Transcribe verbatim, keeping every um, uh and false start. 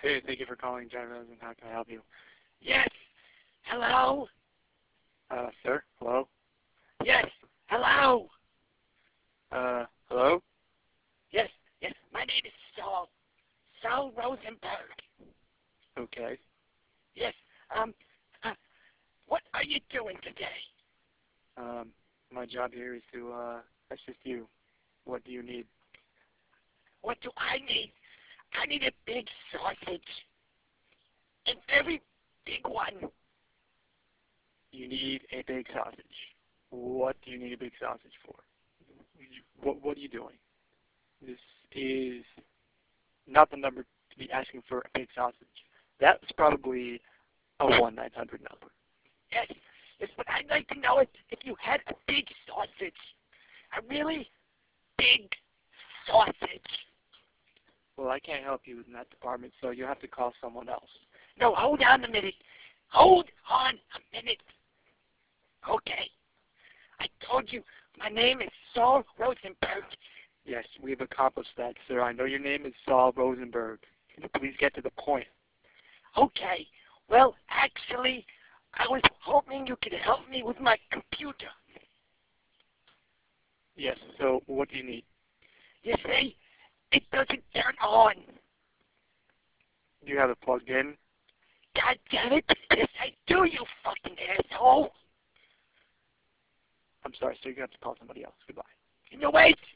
Hey, thank you for calling John Rosen. How can I help you? Yes. Hello? Uh, sir? Hello? Yes. Hello? Uh, hello? Yes. Yes. My name is Saul. Saul Rosenberg. Okay. Yes. Um, uh, what are you doing today? Um, my job here is to, uh, assist you. What do you need? What do I need? I need a big sausage. A very big one. You need a big sausage. What do you need a big sausage for? You- What, what are you doing? This is not the number to be asking for a big sausage. That's probably a one nine hundred number. Yes. Yes, but I'd like to know if, if you had a big sausage. A really big sausage. Well, I can't help you in that department, so you'll have to call someone else. No, hold on a minute. Hold on a minute. Okay. I told you my name is Saul Rosenberg. Yes, we've accomplished that, sir. I know your name is Saul Rosenberg. Can you please get to the point? Okay. Well, actually, I was hoping you could help me with my computer. Yes, so what do you need? You see, it doesn't turn on. Do you have it plugged in? God damn it. Yes, I do, you fucking asshole. I'm sorry, sir. You have to call somebody else. Goodbye. Can you wait?